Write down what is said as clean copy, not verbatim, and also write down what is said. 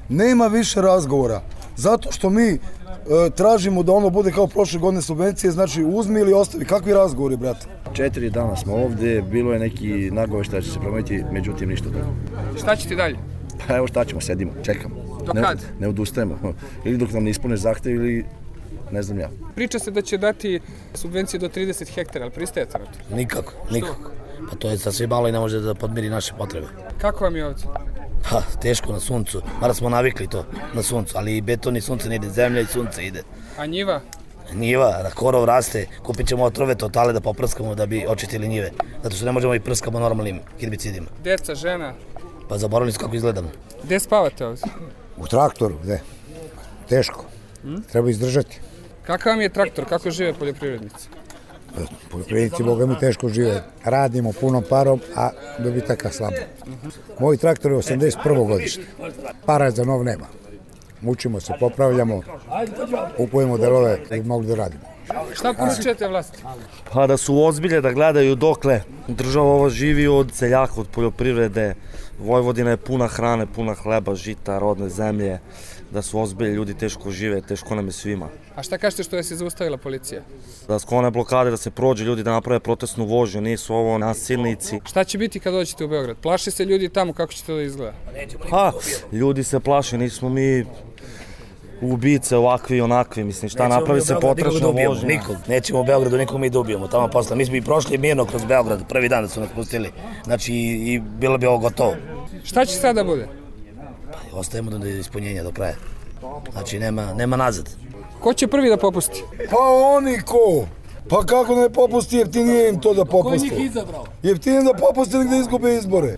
Nema više razgovora, zato što mi tražimo da ono bude kao prošle godine subvencije, znači uzmi ili ostavi. Kakvi razgovori, brate? 4 dana smo ovdje, bilo je neki nagoveštaj da će se promijeniti, međutim ništa tako. Šta će ti dalje? Pa evo šta ćemo, sedimo, čekamo. Do kad? Ne odustajemo. Ili dok nam ne ispune zahtev ili ne znam ja. Priča se da će dati subvencije do 30 hektara, ali pristajete na to? Nikako. Pa to je sasvim malo i ne može da podmiri naše potrebe. Kako vam je ovdje? Pa, teško na suncu, mada smo navikli to na suncu, ali i beton i sunce ne ide, zemlja i sunce ide. A njiva? Njiva, da korov raste, kupit ćemo otrove totale da poprskamo da bi očistili njive, zato što ne možemo i prskamo normalnim herbicidima. Deca, žena? Pa zaboravili su kako izgledamo. Gde spavate ovdje? U traktoru, gde? Teško. Treba izdržati. Kakav vam je traktor, kako žive poljoprivrednici? Poljoprivrednici, boga mi, teško žive. Radimo punom parom, a dobitaka slabo. Moj traktor je 81. godište. Para za nov nema. Mučimo se, popravljamo, kupujemo delove da bi mogli da radimo. Šta poručujete vlasti? Pa da su ozbilje, da gledaju dokle država ova živi od seljaka, od poljoprivrede. Vojvodina je puna hrane, puna hleba, žita, rodne zemlje. Da su ozbilje, ljudi teško žive, teško nam je svima. A šta kažete što je se zaustavila policija? Da sklone blokade, da se prođe ljudi, da naprave protestnu vožnju, nisu ovo nasilnici. Šta će biti kad dođete u Beograd? Plaše se ljudi tamo, kako će to da izgleda? Pa, ljudi se plaše, nismo mi ubice ovakvi i onakvi, mislim, šta napravi se potračna vožnja. Nikog, nećemo u Beogradu nikog mi da ubijemo, tamo posle. Mi smo i prošli mirno kroz Beograd, prvi dan da su nas pustili, znači i bilo bi ovo gotovo. Šta će sada bude? Pa, ostajemo do ispunjenja do kraja, znači nema nazad. Ko će prvi da popusti? Pa oni ko? Pa kako ne popusti, jeftinije im to da popusti. Ko je njih izabrao? Jeftinije da popusti nek da izgube izbore.